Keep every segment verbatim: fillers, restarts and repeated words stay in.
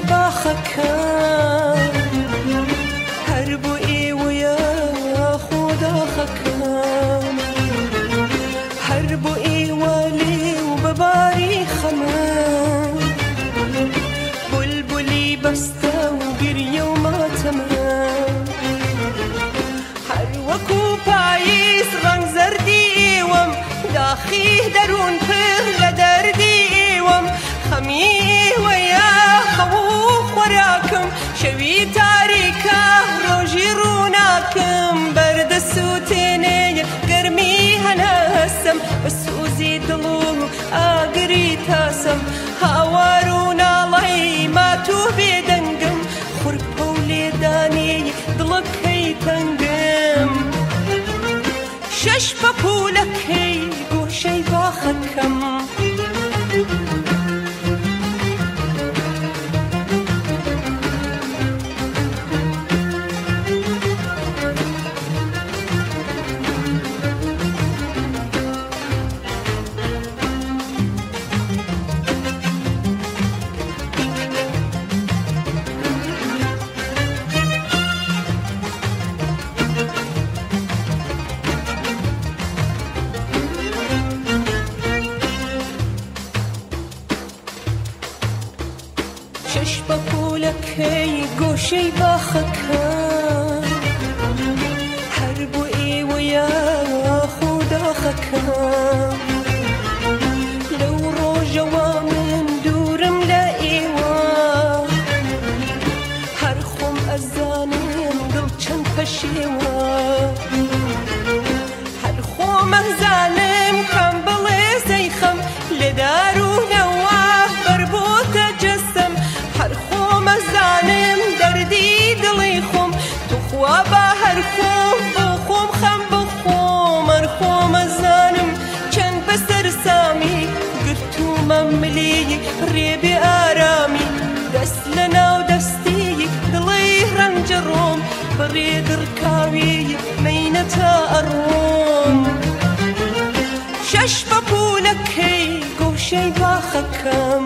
باخەکەم هەر بۆ ئێوەیە خۆدا خەکەم هەر بۆ ئێوە لێو بەباری خەمەم بولبولی بەستە و گریە و ماتەمەم هەر وەکو پاییز ڕەنگ زەردی ئێوەم داخی دەروون پر لە دەردی ئێوەم خەمی ئێوەیە خەوو خۆراکم شەوی تاریکە ڕۆژی ڕووناکم بەردەست و تێنەیە گەرمی هەناسم بە سوزی دڵ و ئاگری تاسم هاوار و ناڵەی ماتوو بێدەنگم خوڕپە و لێدانەی دڵەکەی تەنگم شەش پەپوولەکەی گۆشەی باخەکەم شەش پەپوولەکەی گۆشەی باخەکەم هەر بۆ ئێوەیە خۆداخەکەم لەو ڕۆژەوە من دوورم لە ئێوە هەر خۆم ئەزانم دڵ چەند پەشێوە هەر خۆم ئەزانم کەم بڵێ زەیخەم لە دارونەوە بەربۆتە جەستم هەر خۆم ئەزانم دەردی دڵی خۆم توخوا بە هەر خۆم بۆ خۆم خەم بخۆم هەر خۆم ئەزانم چەند بەسەر سامی گرتومە ملی ڕێبێ ئارامی دەست لە ناو دەستی دڵی ڕەنجە ڕۆم بەڕێ دڕکاوی مەینە تا ئەڕۆم شەش پەپوولەکەی گۆشەی باخەکەم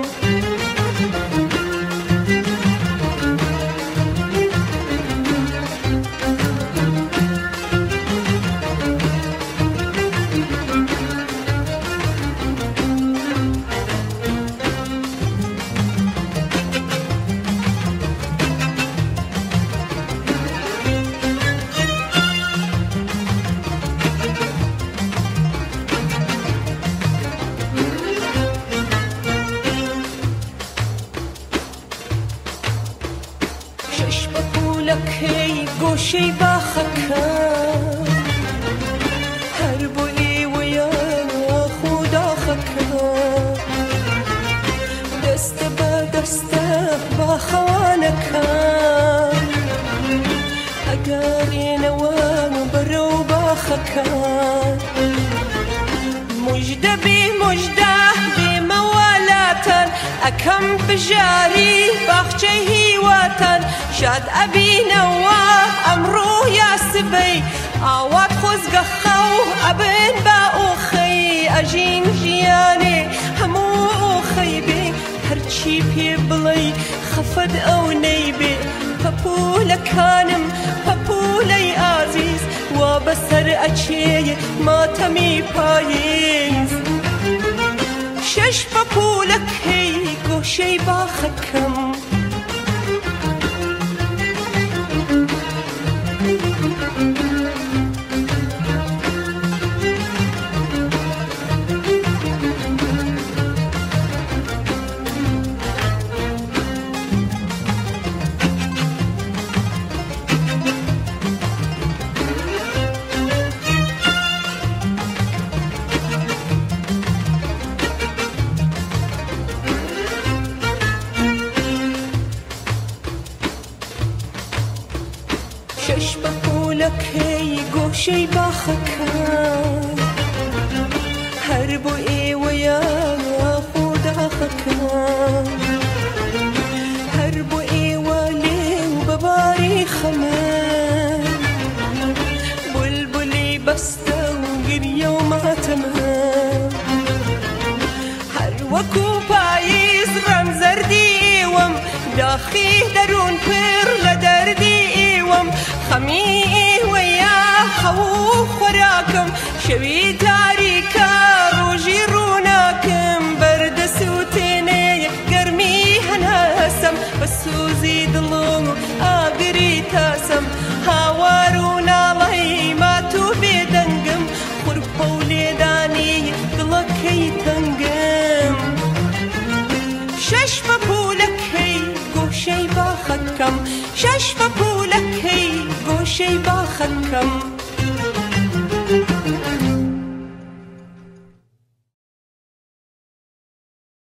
شەش پەپوولەکەی گۆشەی باخەکەم هەر بۆ ئێوەیە خۆداخەکەم دەستە بە دەستە باخەوانەکەم ئەگەڕێنەوە بەرەو باخەکەم موژدە بێ موژدە بێمەوەلاتان ئەکەم بژاری باخچەی هیواتان شاد ئەبینەوە ئەمڕۆ یا سبەی ئاوات خۆزگە خەو ئەبن بە ئۆخەی ئەژین ژیانێ هەموو ئۆخەی بێ هەرچی پێ بڵێ خەفەت ئەو نەیبێ پەپوولەکانم پەپوولەی ئازیز وا بەسەر ئەچێ ماتەمی پاییز شەش پەپوولەکەی گۆشەی باخەکەم شەش پەپوولەکەی گۆشەی باخەکەم هەر بۆ ئێوەیە خۆداخەکەم هەر بۆ ئێوە لێو بەباری خەمەم بولبولی بەستە و گریە و ماتەمەم هەر وەکو پاییز ڕەنگ زەردی ئێوەم داخی شەوی تاریکە ڕۆژی ڕووناکم بەردە سووتێنەیە گەرمی هەناسەم بە سوزی دڵم ئاگری تاسەم هاوار و ناڵەی مات و بێدەنگم خوڕپە و لێدانی دڵەکەی تەنگم شەش بە پولەکەی گۆشەی باخەکەم شەش بە پولەکەی گۆشەی باخەکەم